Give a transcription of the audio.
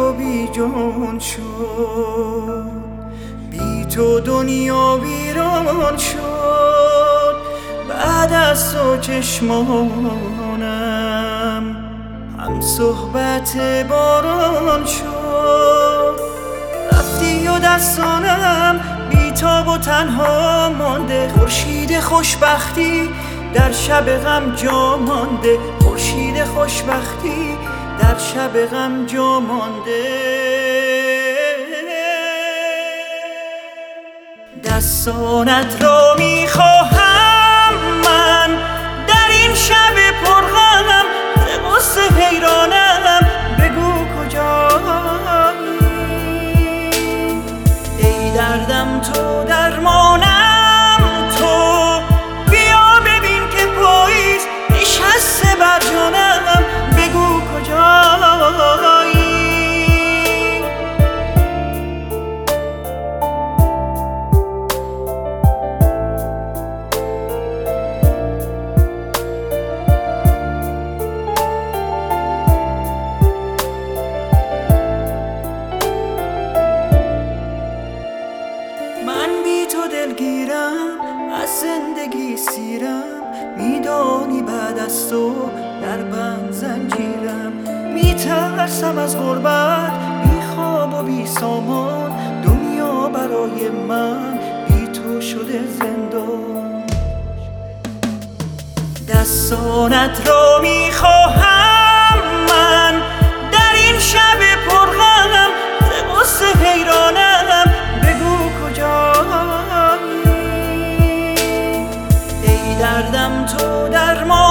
تو بی جان شد، بی تو دنیا ویران شد. بعد از تو چشمانم هم صحبت باران شد. رفتی و دستانم بی تاب و تنها مانده. خورشید خوشبختی در شب غم جا مانده. خورشید خوشبختی در شب غم جا مانده. دستانت را میخواهم من در این شب پرغم. ز غصه حیرانم بگو کجایی. ای دردم تو درمانم تو، بیا ببین که پاییز نشسته بر جانم. بگو کجایی. من بی تو دلگیرم، از زندگی سیرم. میدانی بعد از تو در بند زنجیرم. میترسم از غربت، بی خواب و بی سامان. دنیا برای من بی تو شده زندان. دستانت را میخواهم من در این شب پرغم. ز غصه حیرانم بگو کجایی. ای دردم تو درمان